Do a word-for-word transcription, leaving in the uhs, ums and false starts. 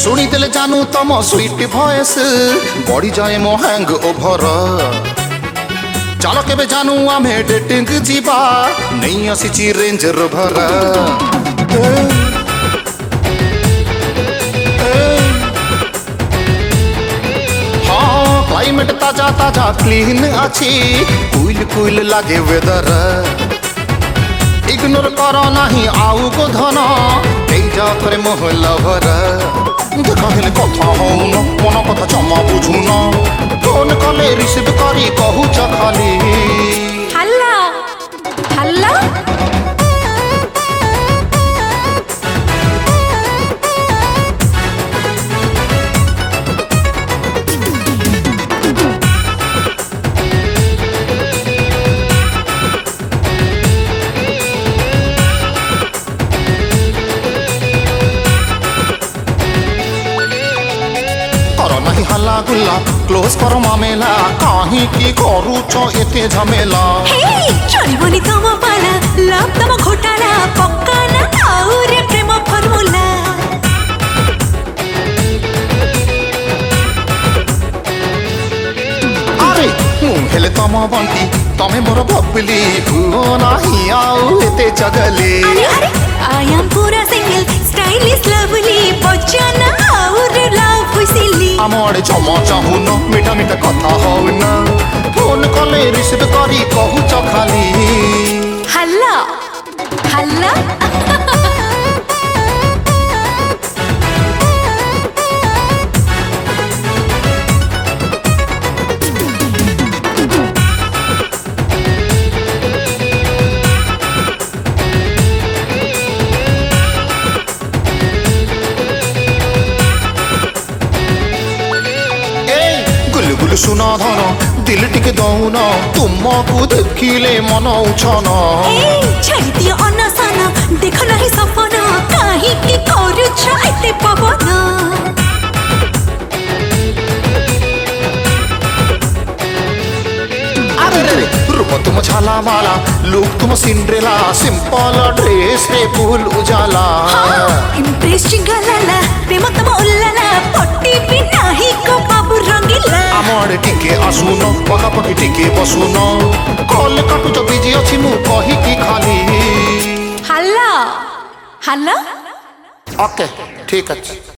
शुणी देले जानू तम स्वीट भॉइस बड़ी जाए मो हैंग ओभर चलो केबे जानू आमे डेटिंग जीवा नहीं आसी रेंज रोवर हाँ क्लाइमेट ताजा ताजा क्लीन अच्छी कुल कुल लागे वेदर इग्नोर करो नहीं आउ को धन जा करे मोह लवर कहले कथा हौन मन कथा जमा बुझुन फोन कले रिसीव करी कहू खाली हल्ला हल्ला हल्ला गुल्ला क्लोज करो मामेला कहीं की करूचो एते झमेला हे चलिबनी तम पाला लव तम घोटाला पक्का ना और प्रेम फॉर्मूला अरे मु हेले तम बंटी तमे मोर बबली हुओ नाही आउ एते जगले अरे अरे आई एम पूरा सिंगल स्टाइलिश लवली बच्चा और लव हुइसिली आमरे जमा चाहुन मीठा मीठा कथा हौन फोन कले रिसीव करी कहू खाली हल्ला हल्ला सुना धन दिल टिके दौन तुमको देखिले मन उछन छाड़ी दियो अनसन देख नहीं सपन काहे की करूछ एते पवन अरे रे रूप तुम छाला माला लुक तुम सिंड्रेला सिंपल ड्रेस रे फूल उजाला इम्प्रेस चिंगाला प्रेम तुम उल्लाला पट्टी भी नहीं को बाबू रंगीला आमरे टिके आसुन पकापकी टिके बसुन कल काटु जो बिजी अछि मु कहि की खाली हल्ला हल्ला ओके ठीक अछि।